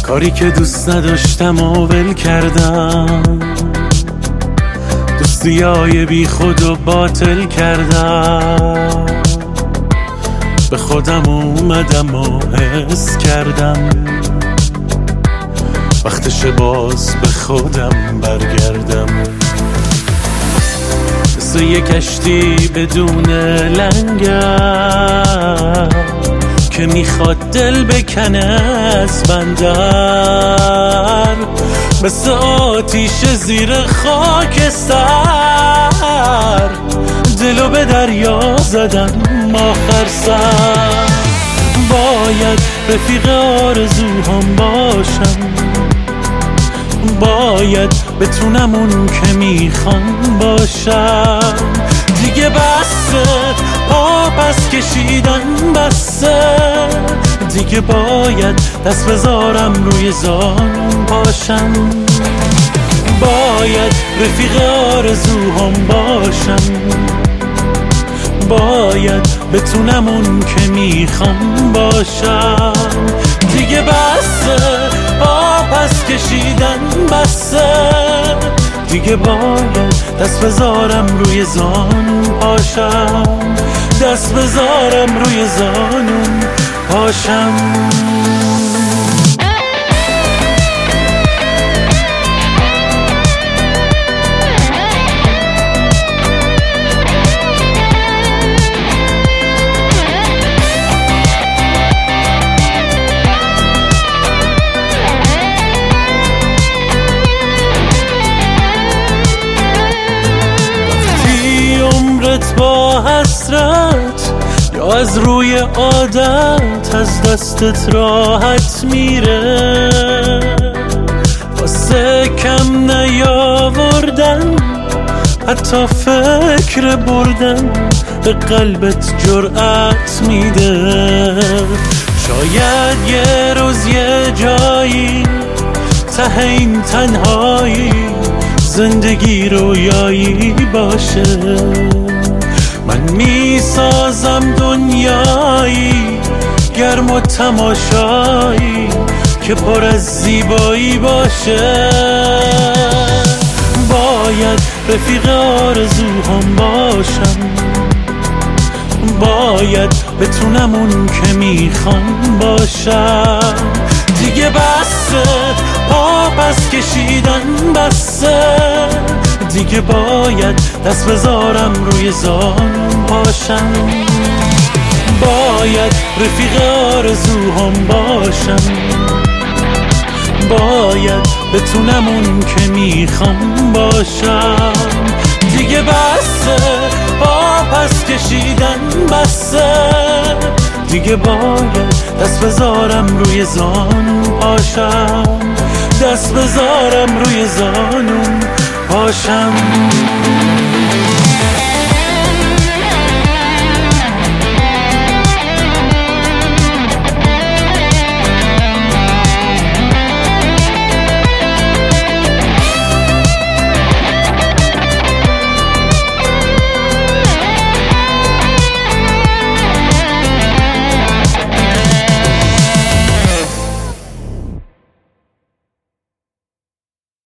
کاری که دوست نداشتم و ول کردم، دوستیای بی خود و باطل کردم. به خودم اومدم و حس کردم وقتش باز به خودم برگردم. مثل یک کشتی بدون لنگر که میخواد دل بکنه از بندر، مثل آتیش زیر خاکستر دلو به دریا زدم آخر سر. باید رفیق آرزوهام باشم، باید بتونم اون که میخوام باشم. دیگه بسه پا پس کشیدن بسه، دیگه باید دست بذارم روی زانوم باشم. باید رفیق آرزوهام باشم، باید بتونم اون که میخوام باشم. دیگه بسه پا پس کشیدن بسه، دیگه باید دست بذارم روی زانوم پاشم، دست بذارم روی زانوم پاشم. با حسرت یا از روی عادت از دستت راحت میره، واسه کم نیاوردن حتی فکر بردن به قلبت جرأت میده. شاید یه روز یه جایی ته این تنهایی زندگی رویایی باشه، من میسازم دنیایی گرم و تماشایی که پر از زیبایی باشه. باید رفیق آرزوهام باشم، باید بتونم اون که میخوام باشم. دیگه بسه پا پس کشیدن بسه، دیگه باید دست بذارم روی زانوم پاشم. باید رفیق آرزوهام باشم، باید بتونم اون که میخوام باشم. دیگه بسه پا پس کشیدن بسه، دیگه باید دست بذارم روی زانوم پاشم، دست بذارم روی زانوم پاشم.